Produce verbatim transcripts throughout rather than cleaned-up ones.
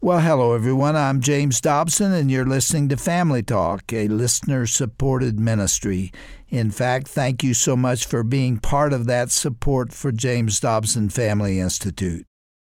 Well, hello, everyone. I'm James Dobson, and you're listening to Family Talk, a listener-supported ministry. In fact, thank you so much for being part of that support for James Dobson Family Institute.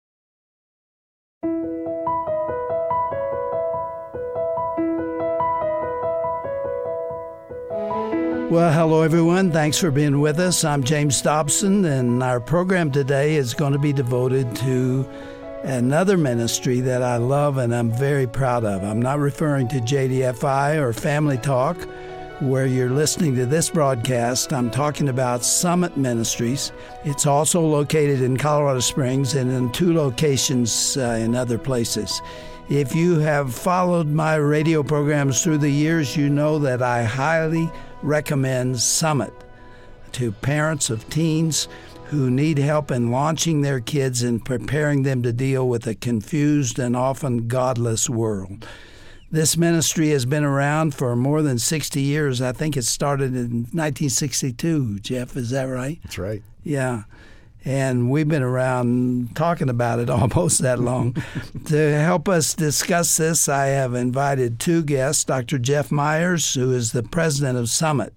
Well, hello, everyone. Thanks for being with us. I'm James Dobson, and our program today is going to be devoted to another ministry that I love and I'm very proud of. I'm not referring to J D F I or Family Talk, where you're listening to this broadcast. I'm talking about Summit Ministries. It's also located in Colorado Springs and in two locations uh, in other places. If you have followed my radio programs through the years, you know that I highly recommend Summit to parents of teens who need help in launching their kids and preparing them to deal with a confused and often godless world. This ministry has been around for more than sixty years. I think it started in nineteen sixty-two. Jeff, is that right? That's right. Yeah. And we've been around talking about it almost that long. To help us discuss this, I have invited two guests, Doctor Jeff Myers, who is the president of Summit.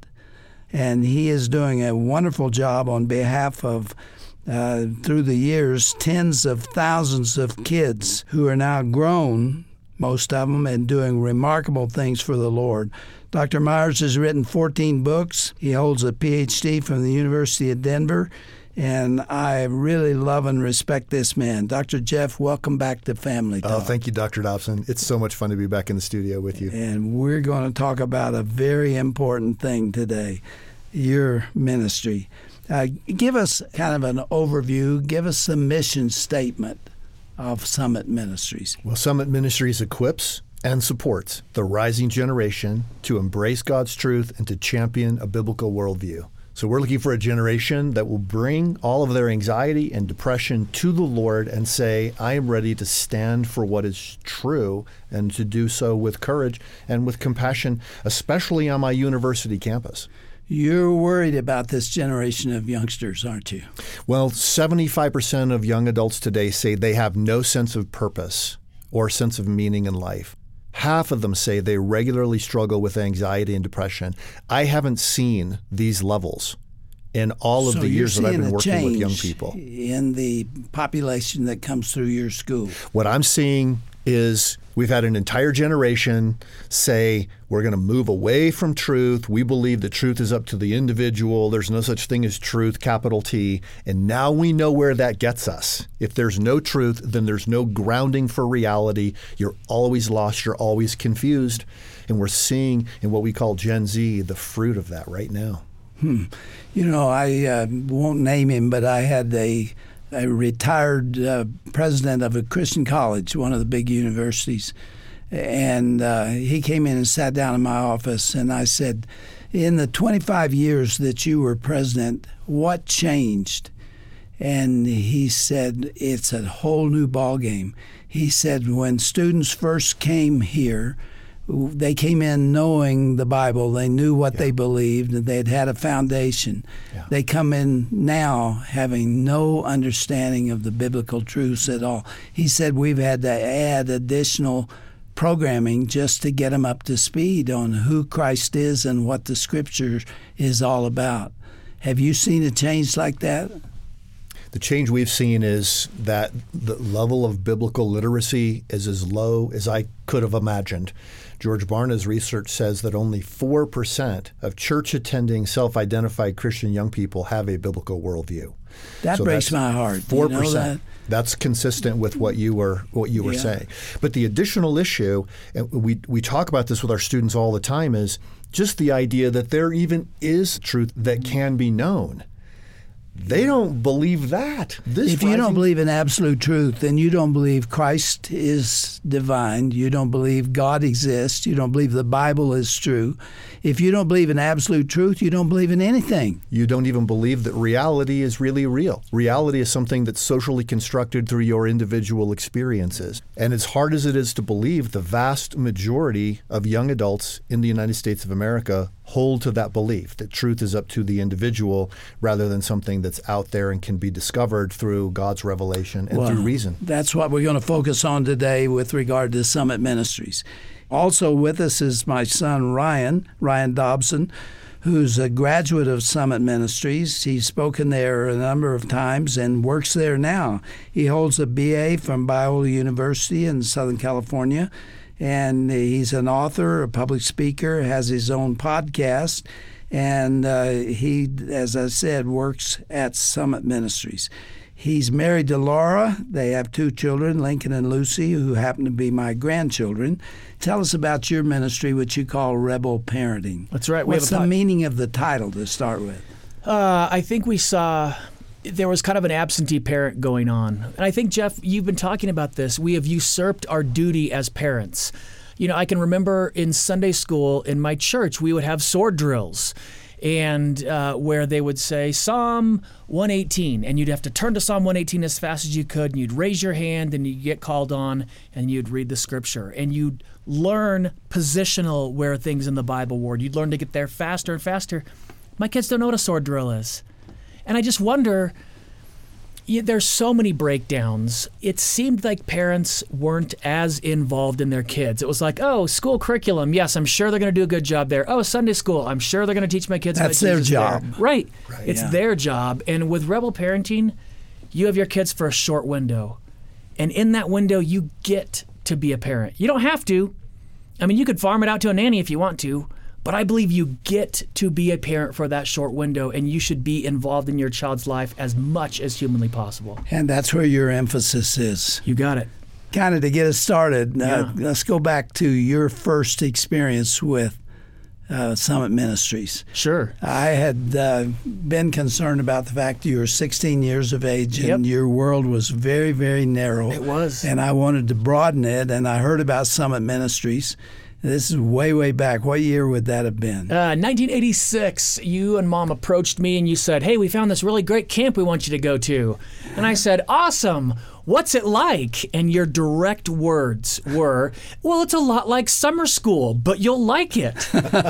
And he is doing a wonderful job on behalf of, uh, through the years, tens of thousands of kids who are now grown, most of them, and doing remarkable things for the Lord. Doctor Myers has written fourteen books. He holds a P H D from the University of Denver, and I really love and respect this man. Doctor Jeff, welcome back to Family Talk. Oh, thank you, Doctor Dobson. It's so much fun to be back in the studio with you. And we're going to talk about a very important thing today, your ministry. Uh, give us kind of an overview. Give us a mission statement of Summit Ministries. Well, Summit Ministries equips and supports the rising generation to embrace God's truth and to champion a biblical worldview. So we're looking for a generation that will bring all of their anxiety and depression to the Lord and say, I am ready to stand for what is true, and to do so with courage and with compassion, especially on my university campus. You're worried about this generation of youngsters, aren't you? Well, seventy-five percent of young adults today say they have no sense of purpose or sense of meaning in life. Half of them say they regularly struggle with anxiety and depression. I haven't seen these levels in all of so the years that I've been working with young people. In the population that comes through your school. What I'm seeing is we've had an entire generation say we're going to move away from truth. We believe that truth is up to the individual. There's no such thing as truth, capital T. And now we know where that gets us. If there's no truth, then there's no grounding for reality. You're always lost. You're always confused. And we're seeing in what we call Gen Z the fruit of that right now. Hmm. You know, I uh, won't name him, but I had a a retired uh, president of a Christian college, one of the big universities. And uh, he came in and sat down in my office, and I said, in the twenty-five years that you were president, what changed? And he said, it's a whole new ballgame. He said, when students first came here, they came in knowing the Bible. They knew what yeah. they believed, and they'd had a foundation. Yeah. They come in now having no understanding of the biblical truths at all. He said we've had to add additional programming just to get them up to speed on who Christ is and what the Scripture is all about. Have you seen a change like that? The change we've seen is that the level of biblical literacy is as low as I could have imagined. George Barna's research says that only four percent of church-attending, self-identified Christian young people have a biblical worldview. That so breaks my heart. four percent. You know that? That's consistent with what you were what you were yeah. saying. But the additional issue, and we we talk about this with our students all the time, is just the idea that there even is truth that can be known. They don't believe that. This if you don't believe in absolute truth, then you don't believe Christ is divine. You don't believe God exists. You don't believe the Bible is true. If you don't believe in absolute truth, you don't believe in anything. You don't even believe that reality is really real. Reality is something that's socially constructed through your individual experiences. And as hard as it is to believe, the vast majority of young adults in the United States of America hold to that belief that truth is up to the individual rather than something that's out there and can be discovered through God's revelation and well, through reason. That's what we're going to focus on today with regard to Summit Ministries. Also with us is my son, Ryan, Ryan Dobson, who's a graduate of Summit Ministries. He's spoken there a number of times and works there now. He holds a B A from Biola University in Southern California, and he's an author, a public speaker, has his own podcast, and uh, he, as I said, works at Summit Ministries. He's married to Laura. They have two children, Lincoln and Lucy, who happen to be my grandchildren. Tell us about your ministry, which you call Rebel Parenting. That's right. We What's have a the pod- meaning of the title to start with? Uh, I think we saw there was kind of an absentee parent going on. And I think, Jeff, you've been talking about this. We have usurped our duty as parents. You know, I can remember in Sunday school in my church, we would have sword drills. And uh, where they would say Psalm one eighteen, and you'd have to turn to Psalm one eighteen as fast as you could, and you'd raise your hand, and you'd get called on, and you'd read the scripture. And you'd learn positional where things in the Bible were. You'd learn to get there faster and faster. My kids don't know what a sword drill is. And I just wonder, yeah, there's so many breakdowns. It seemed like parents weren't as involved in their kids. It was like, oh, school curriculum. Yes, I'm sure they're going to do a good job there. Oh, Sunday school. I'm sure they're going to teach my kids That's about their Jesus job. there. Right. Right, It's yeah. their job. And with Rebel Parenting, you have your kids for a short window. And in that window, you get to be a parent. You don't have to. I mean, you could farm it out to a nanny if you want to. But I believe you get to be a parent for that short window, and you should be involved in your child's life as much as humanly possible. And that's where your emphasis is. You got it. Kind of to get us started, uh, Yeah. let's go back to your first experience with uh, Summit Ministries. Sure. I had uh, been concerned about the fact that you were sixteen years of age and Yep. your world was very, very narrow. It was. And I wanted to broaden it, and I heard about Summit Ministries. This is way, way back. What year would that have been? Uh, nineteen eighty-six, you and Mom approached me and you said, hey, we found this really great camp we want you to go to. And I said, awesome. What's it like? And your direct words were, well, it's a lot like summer school, but you'll like it.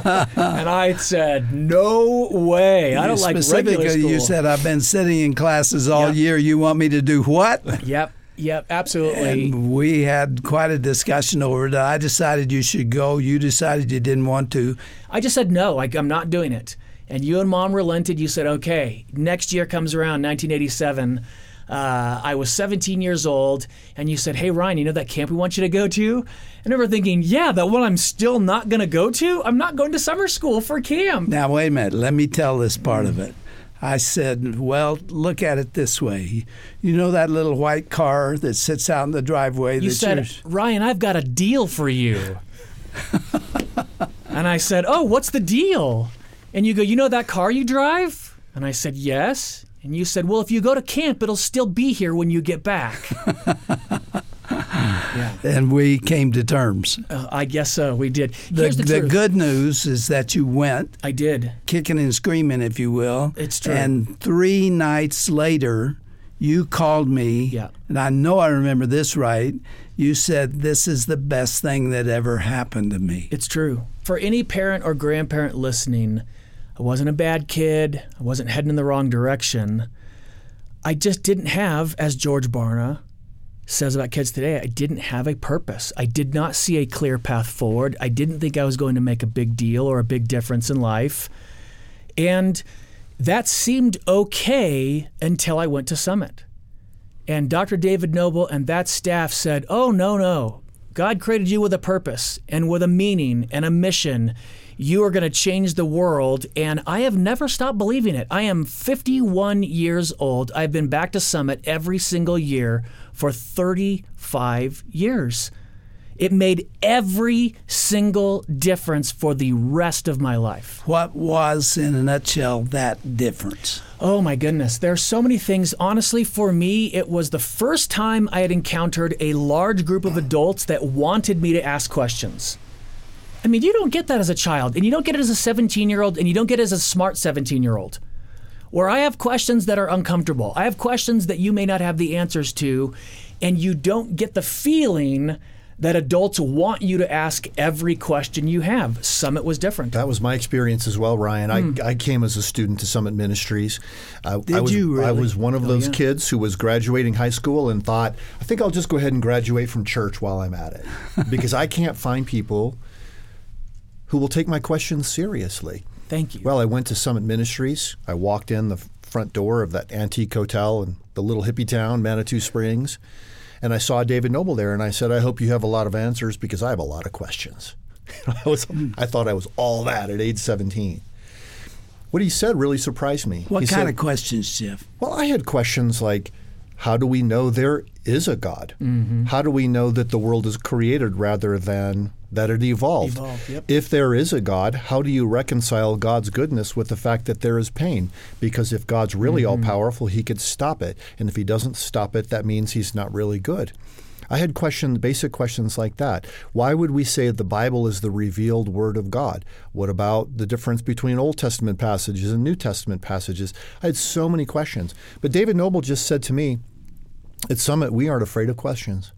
And I said, no way. I don't like regular Specifically, school. you said, I've been sitting in classes all Yep. year. You want me to do what? Yep. Yep, absolutely. And we had quite a discussion over it. I decided you should go. You decided you didn't want to. I just said, no, I, I'm not doing it. And you and Mom relented. You said, okay, next year comes around, nineteen eighty-seven. Uh, I was seventeen years old, and you said, hey, Ryan, you know that camp we want you to go to? And I remember thinking, yeah, that one I'm still not going to go to? I'm not going to summer school for camp. Now, wait a minute. Let me tell this part of it. I said, well, look at it this way. You know that little white car that sits out in the driveway? You that said, you're- Ryan, I've got a deal for you. And I said, oh, what's the deal? And you go, you know that car you drive? And I said, yes. And you said, well, if you go to camp, it'll still be here when you get back. Yeah. And we came to terms. Uh, I guess so. We did. The, Here's the, the truth. good news is that you went, I did. kicking and screaming, if you will. It's true. And three nights later, you called me, Yeah. and I know I remember this right. You said, this is the best thing that ever happened to me. It's true. For any parent or grandparent listening, I wasn't a bad kid. I wasn't heading in the wrong direction. I just didn't have, as George Barna says about kids today, I didn't have a purpose. I did not see a clear path forward. I didn't think I was going to make a big deal or a big difference in life. And that seemed okay until I went to Summit. And Doctor David Noble and that staff said, oh, no, no. God created you with a purpose and with a meaning and a mission. You are going to change the world. And I have never stopped believing it. I am fifty-one years old. I've been back to Summit every single year for thirty-five years. It made every single difference for the rest of my life. What was, in a nutshell, that difference? Oh my goodness. There are so many things. Honestly, for me, it was the first time I had encountered a large group of adults that wanted me to ask questions. I mean, you don't get that as a child, and you don't get it as a seventeen-year-old, and you don't get it as a smart seventeen-year-old. Where I have questions that are uncomfortable. I have questions that you may not have the answers to, and you don't get the feeling that adults want you to ask every question you have. Summit was different. That was my experience as well, Ryan. Mm. I, I came as a student to Summit Ministries. I, Did I was, you really? I was one of Oh, those yeah. kids who was graduating high school and thought, I think I'll just go ahead and graduate from church while I'm at it, because I can't find people who will take my questions seriously. Thank you. Well, I went to Summit Ministries. I walked in the front door of that antique hotel in the little hippie town, Manitou Springs, and I saw David Noble there, and I said, I hope you have a lot of answers because I have a lot of questions. I was, I thought I was all that at age seventeen. What he said really surprised me. What He kind said, of questions, Jeff? Well, I had questions like, how do we know there is a God? Mm-hmm. How do we know that the world is created rather than that it evolved? Evolved, yep. If there is a God, how do you reconcile God's goodness with the fact that there is pain? Because if God's really Mm-hmm. all-powerful, he could stop it. And if he doesn't stop it, that means he's not really good. I had questions, basic questions like that. Why would we say the Bible is the revealed Word of God? What about the difference between Old Testament passages and New Testament passages? I had so many questions. But David Noble just said to me, at Summit, we aren't afraid of questions.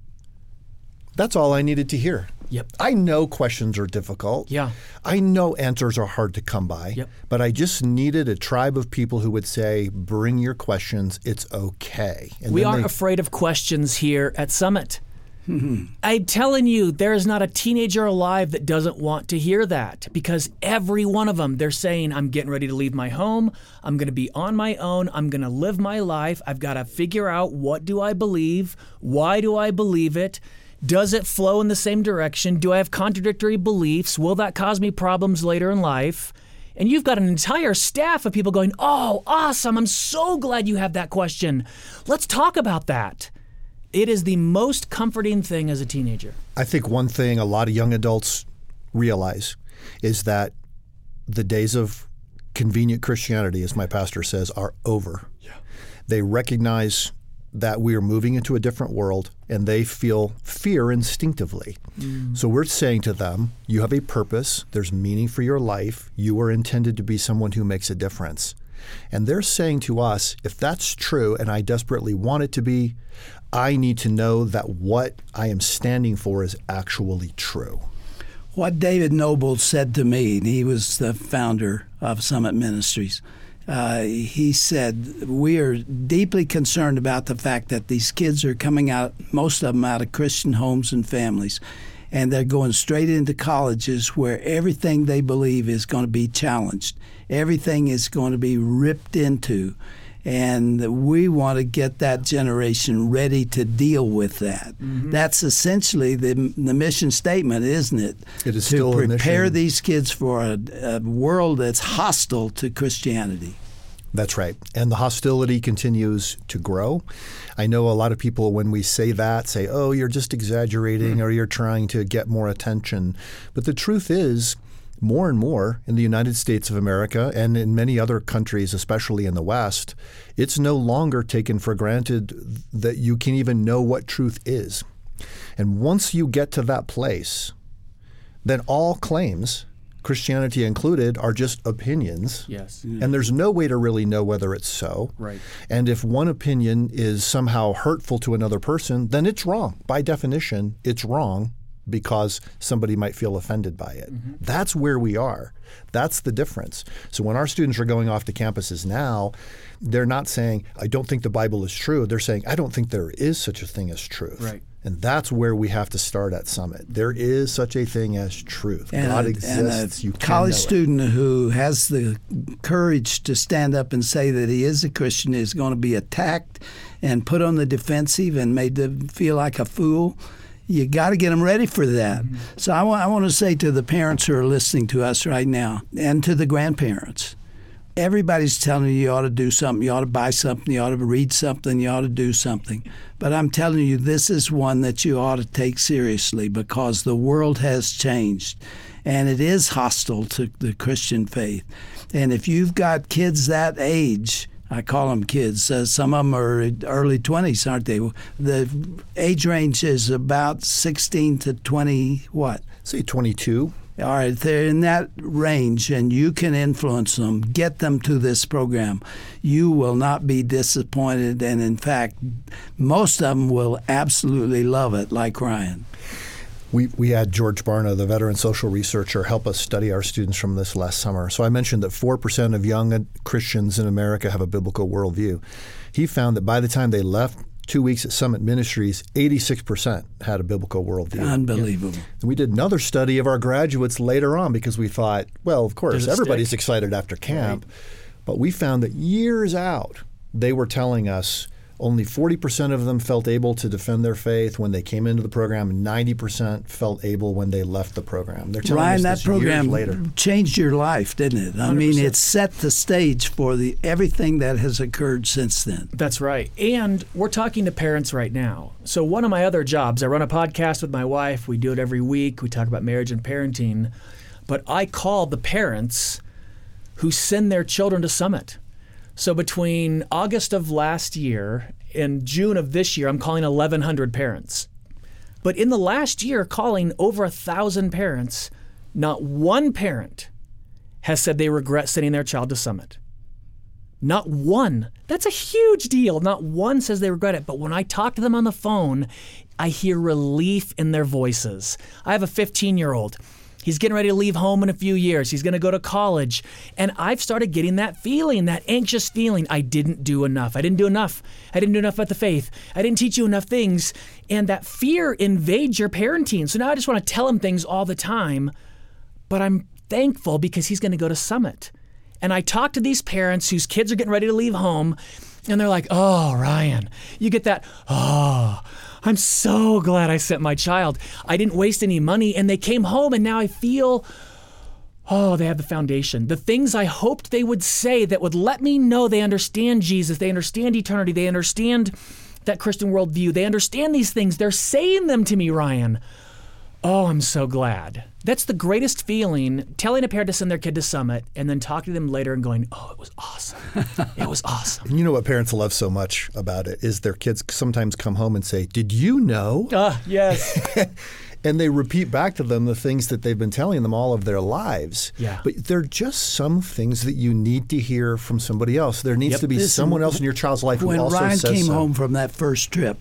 That's all I needed to hear. Yep. I know questions are difficult. Yeah. I know answers are hard to come by. Yep. But I just needed a tribe of people who would say, bring your questions, it's okay. And We then aren't they- afraid of questions here at Summit. I'm telling you, there is not a teenager alive that doesn't want to hear that, because every one of them, they're saying, I'm getting ready to leave my home. I'm going to be on my own. I'm going to live my life. I've got to figure out, what do I believe? Why do I believe it? Does it flow in the same direction? Do I have contradictory beliefs? Will that cause me problems later in life? And you've got an entire staff of people going, oh, awesome. I'm so glad you have that question. Let's talk about that. It is the most comforting thing as a teenager. I think one thing a lot of young adults realize is that the days of convenient Christianity, as my pastor says, are over. Yeah. They recognize that we are moving into a different world, and they feel fear instinctively. Mm. So we're saying to them, you have a purpose, there's meaning for your life, you are intended to be someone who makes a difference. And they're saying to us, if that's true and I desperately want it to be, I need to know that what I am standing for is actually true. What David Noble said to me, and he was the founder of Summit Ministries, uh, he said, we are deeply concerned about the fact that these kids are coming out, most of them out of Christian homes and families, and they're going straight into colleges where everything they believe is going to be challenged. Everything is going to be ripped into. And we want to get that generation ready to deal with that. Mm-hmm. That's essentially the the mission statement, isn't it? It is to still a prepare mission. these kids for a, a world that's hostile to Christianity. That's right. And the hostility continues to grow. I know a lot of people, when we say that, say, oh, you're just exaggerating mm-hmm. or you're trying to get more attention. But the truth is, more and more in the United States of America and in many other countries, especially in the West, it's no longer taken for granted that you can even know what truth is. And once you get to that place, then all claims, Christianity included, are just opinions. Yes. And there's no way to really know whether it's so. Right. And if one opinion is somehow hurtful to another person, then it's wrong. By definition, it's wrong, because somebody might feel offended by it. Mm-hmm. That's where we are. That's the difference. So when our students are going off to campuses now, they're not saying, I don't think the Bible is true. They're saying, I don't think there is such a thing as truth. Right. And that's where we have to start at Summit. There is such a thing as truth. And God a, exists. And a you can college know student who has the courage to stand up and say that he is a Christian is going to be attacked and put on the defensive and made to feel like a fool. You got to get them ready for that. Mm-hmm. So I, w- I want to say to the parents who are listening to us right now, and to the grandparents, everybody's telling you you ought to do something, you ought to buy something, you ought to read something, you ought to do something. But I'm telling you, this is one that you ought to take seriously, because the world has changed, and it is hostile to the Christian faith. And if you've got kids that age, I call them kids. Uh, some of them are early twenties, aren't they? The age range is about sixteen to twenty, what? Say twenty-two. all right, if they're in that range and you can influence them, get them to this program, you will not be disappointed. And in fact, most of them will absolutely love it, like Ryan. We we had George Barna, the veteran social researcher, help us study our students from this last summer. So I mentioned that four percent of young Christians in America have a biblical worldview. He found that by the time they left two weeks at Summit Ministries, eighty-six percent had a biblical worldview. Unbelievable. And we did another study of our graduates later on because we thought, well, of course, Does it everybody's stick? excited after camp. Right. But we found that years out, they were telling us only forty percent of them felt able to defend their faith when they came into the program, and ninety percent felt able when they left the program. They're telling Ryan, us that this program years later. changed your life, didn't it? I one hundred mean, percent. it set the stage for the everything that has occurred since then. That's right. And we're talking to parents right now. So one of my other jobs, I run a podcast with my wife. We do it every week. We talk about marriage and parenting. But I call the parents who send their children to Summit. So between August of last year and June of this year, I'm calling eleven hundred parents. But in the last year, calling over a thousand parents, not one parent has said they regret sending their child to Summit. Not one. That's a huge deal. Not one says they regret it. But when I talk to them on the phone, I hear relief in their voices. I have a fifteen-year-old. He's getting ready to leave home in a few years. He's going to go to college. And I've started getting that feeling, that anxious feeling. I didn't do enough. I didn't do enough. I didn't do enough at the faith. I didn't teach you enough things. And that fear invades your parenting. So now I just want to tell him things all the time. But I'm thankful because he's going to go to Summit. And I talk to these parents whose kids are getting ready to leave home. And they're like, oh, Ryan, you get that, oh, I'm so glad I sent my child. I didn't waste any money, and they came home, and now I feel, oh, they have the foundation. The things I hoped they would say that would let me know they understand Jesus, they understand eternity, they understand that Christian worldview, they understand these things. They're saying them to me, Ryan. Oh, I'm so glad. That's the greatest feeling, telling a parent to send their kid to Summit and then talking to them later and going, oh, it was awesome. It was awesome. You know what parents love so much about it is their kids sometimes come home and say, did you know? Ah, yes. And they repeat back to them the things that they've been telling them all of their lives. Yeah. But there are just some things that you need to hear from somebody else. There needs Yep. to be Listen, someone else in your child's life who When also Ryan says came so. home from that first trip,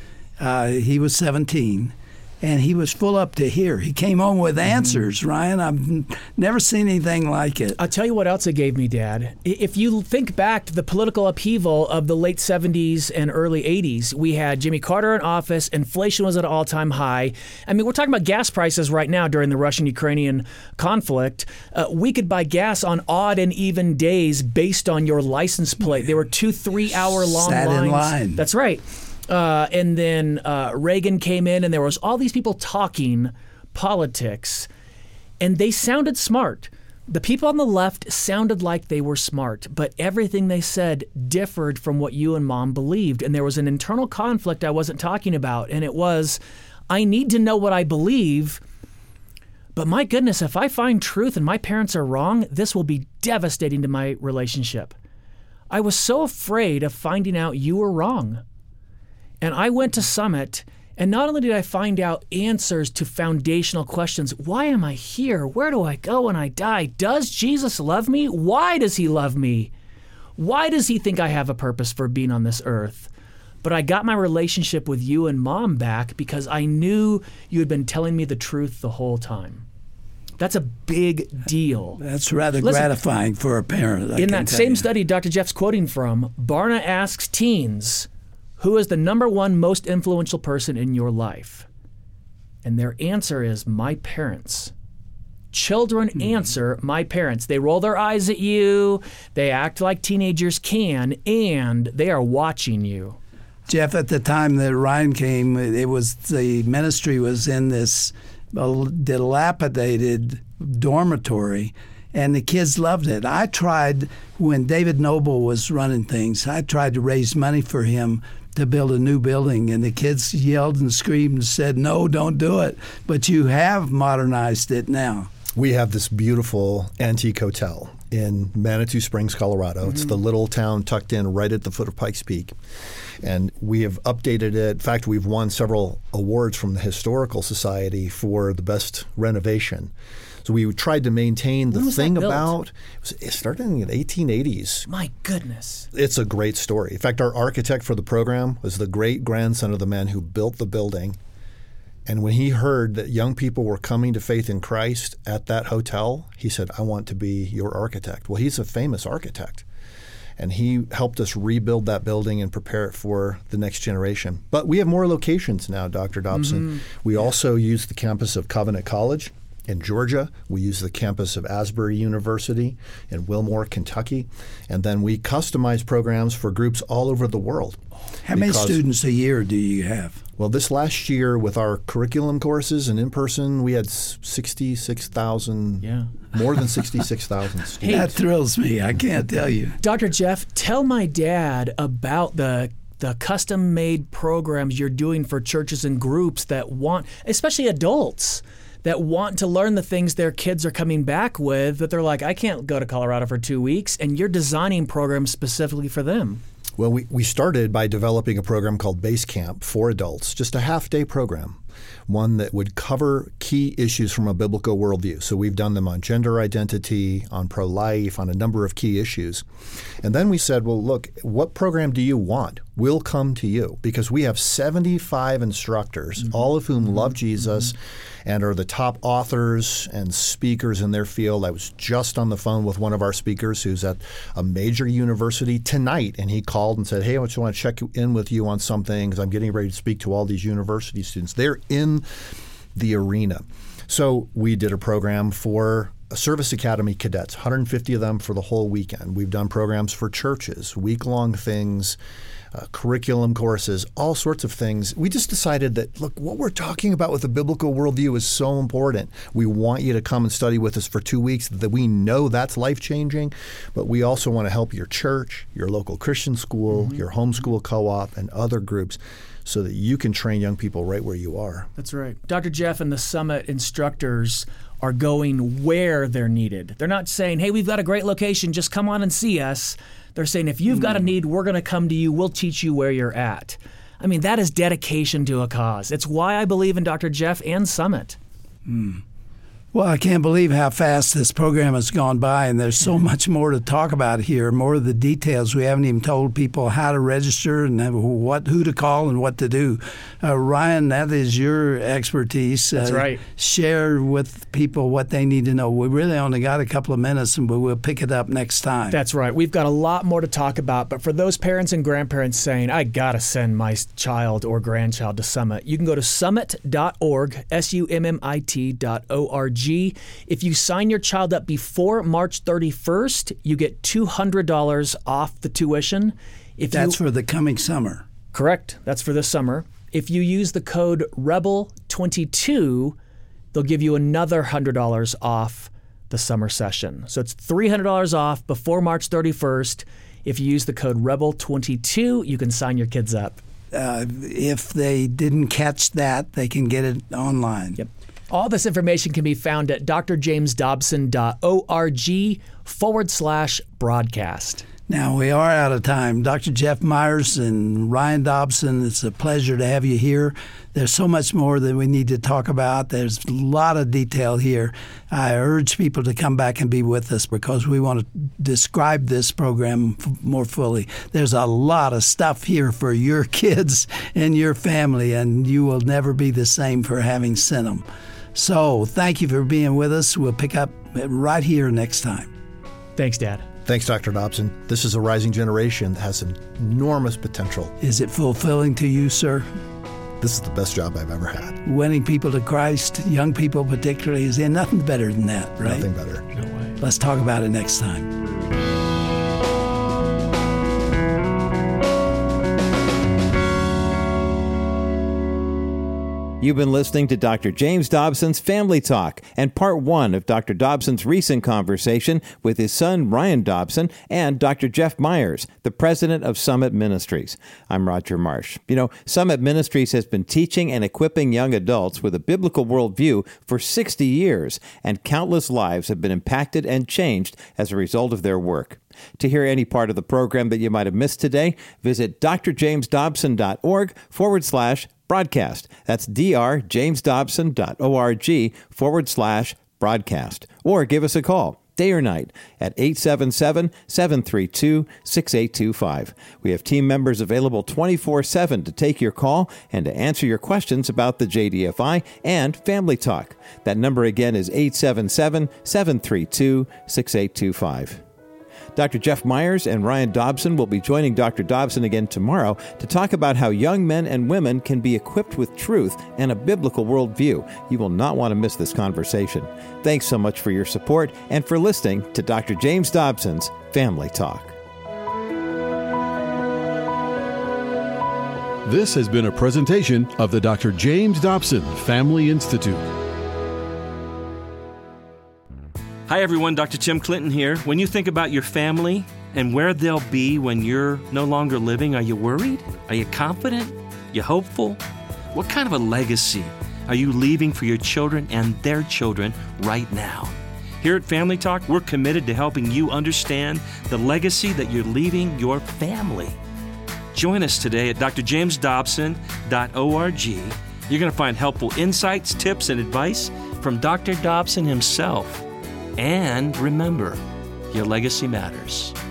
uh, he was seventeen. And he was full up to here. He came home with answers, mm-hmm. Ryan. I've never seen anything like it. I'll tell you what else it gave me, Dad. If you think back to the political upheaval of the late seventies and early eighties, we had Jimmy Carter in office. Inflation was at an all-time high. I mean, we're talking about gas prices right now during the Russian-Ukrainian conflict. Uh, we could buy gas on odd and even days based on your license plate. There were two three-hour long Sat lines. in line. That's right. Uh, and then uh, Reagan came in, and there was all these people talking politics, and they sounded smart. The people on the left sounded like they were smart, but everything they said differed from what you and Mom believed. And there was an internal conflict I wasn't talking about, and it was, I need to know what I believe, but my goodness, if I find truth and my parents are wrong, this will be devastating to my relationship. I was so afraid of finding out you were wrong. And I went to Summit, and not only did I find out answers to foundational questions, why am I here? Where do I go when I die? Does Jesus love me? Why does he love me? Why does he think I have a purpose for being on this earth? But I got my relationship with you and Mom back because I knew you had been telling me the truth the whole time. That's a big deal. That's rather Listen, gratifying for a parent. I in can that tell same you. study Doctor Jeff's quoting from, Barna asks teens, who is the number one most influential person in your life? And their answer is, my parents. Children mm-hmm. answer, my parents. They roll their eyes at you, they act like teenagers can, and they are watching you. Jeff, at the time that Ryan came, it was the ministry was in this dilapidated dormitory, and the kids loved it. I tried, when David Noble was running things, I tried to raise money for him to build a new building, and the kids yelled and screamed and said, no, don't do it. But you have modernized it now. We have this beautiful antique hotel in Manitou Springs, Colorado. Mm-hmm. It's the little town tucked in right at the foot of Pikes Peak. And we have updated it. In fact, we've won several awards from the Historical Society for the best renovation. So we tried to maintain the When was thing that built? about, it, was, it started in the eighteen eighties. My goodness. It's a great story. In fact, our architect for the program was the great-grandson of the man who built the building. And when he heard that young people were coming to faith in Christ at that hotel, he said, I want to be your architect. Well, he's a famous architect. And he helped us rebuild that building and prepare it for the next generation. But we have more locations now, Doctor Dobson. Mm-hmm. We yeah. also use the campus of Covenant College in Georgia. We use the campus of Asbury University in Wilmore, Kentucky. And then we customize programs for groups all over the world. How many students a year do you have? Well, this last year with our curriculum courses and in-person, we had sixty-six thousand, yeah. more than sixty-six thousand students. Hey, that thrills me. I can't tell you. Doctor Jeff, tell my dad about the the custom-made programs you're doing for churches and groups that want, especially adults, that want to learn the things their kids are coming back with, that they're like, I can't go to Colorado for two weeks, and you're designing programs specifically for them. Well, we, we started by developing a program called Base Camp for adults, just a half-day program, one that would cover key issues from a biblical worldview. So we've done them on gender identity, on pro-life, on a number of key issues. And then we said, well, look, what program do you want? We'll come to you, because we have seventy-five instructors, mm-hmm. all of whom mm-hmm. love Jesus mm-hmm. and are the top authors and speakers in their field. I was just on the phone with one of our speakers who's at a major university tonight, and he called and said, hey, I just want to check in with you on something because I'm getting ready to speak to all these university students. They're in the arena. So we did a program for Service Academy cadets, one hundred fifty of them for the whole weekend. We've done programs for churches, week-long things, uh, curriculum courses, all sorts of things. We just decided that, look, what we're talking about with the biblical worldview is so important. We want you to come and study with us for two weeks, that we know that's life-changing, but we also want to help your church, your local Christian school, mm-hmm. your homeschool co-op, and other groups, so that you can train young people right where you are. That's right. Doctor Jeff and the Summit instructors are going where they're needed. They're not saying, hey, we've got a great location, just come on and see us. They're saying, if you've mm. got a need, we're going to come to you. We'll teach you where you're at. I mean, that is dedication to a cause. It's why I believe in Doctor Jeff and Summit. Mm. Well, I can't believe how fast this program has gone by, and there's so much more to talk about here, more of the details. We haven't even told people how to register and what, who to call and what to do. Uh, Ryan, that is your expertise. That's uh, right. Share with people what they need to know. We really only got a couple of minutes, but we'll pick it up next time. That's right. We've got a lot more to talk about, but for those parents and grandparents saying, I got to send my child or grandchild to Summit, you can go to summit dot org, S U M M I T dot O R G. If you sign your child up before March thirty-first, you get two hundred dollars off the tuition. If That's you, for the coming summer. Correct. That's for this summer. If you use the code rebel twenty-two, they'll give you another one hundred dollars off the summer session. So it's three hundred dollars off before March thirty-first. If you use the code rebel twenty-two, you can sign your kids up. Uh, if they didn't catch that, they can get it online. Yep. All this information can be found at drjamesdobson.org forward slash broadcast. Now, we are out of time. Doctor Jeff Myers and Ryan Dobson, it's a pleasure to have you here. There's so much more that we need to talk about. There's a lot of detail here. I urge people to come back and be with us because we want to describe this program f- more fully. There's a lot of stuff here for your kids and your family, and you will never be the same for having sent them. So thank you for being with us. We'll pick up right here next time. Thanks, Dad. Thanks, Doctor Dobson. This is a rising generation that has enormous potential. Is it fulfilling to you, sir? This is the best job I've ever had. Winning people to Christ, young people particularly, is there nothing better than that, right? Nothing better. No way. Let's talk about it next time. You've been listening to Doctor James Dobson's Family Talk and part one of Doctor Dobson's recent conversation with his son, Ryan Dobson, and Doctor Jeff Myers, the president of Summit Ministries. I'm Roger Marsh. You know, Summit Ministries has been teaching and equipping young adults with a biblical worldview for sixty years, and countless lives have been impacted and changed as a result of their work. To hear any part of the program that you might have missed today, visit drjamesdobson.org forward slash broadcast. That's drjamesdobson.org forward slash broadcast. Or give us a call, day or night, at eight seven seven, seven three two, six eight two five. We have team members available twenty-four seven to take your call and to answer your questions about the J D F I and Family Talk. That number again is eight seven seven, seven three two, six eight two five. Doctor Jeff Myers and Ryan Dobson will be joining Doctor Dobson again tomorrow to talk about how young men and women can be equipped with truth and a biblical worldview. You will not want to miss this conversation. Thanks so much for your support and for listening to Doctor James Dobson's Family Talk. This has been a presentation of the Doctor James Dobson Family Institute. Hi everyone, Doctor Tim Clinton here. When you think about your family and where they'll be when you're no longer living, are you worried? Are you confident? You hopeful? What kind of a legacy are you leaving for your children and their children right now? Here at Family Talk, we're committed to helping you understand the legacy that you're leaving your family. Join us today at d r james dobson dot org. You're going to find helpful insights, tips, and advice from Doctor Dobson himself. And remember, your legacy matters.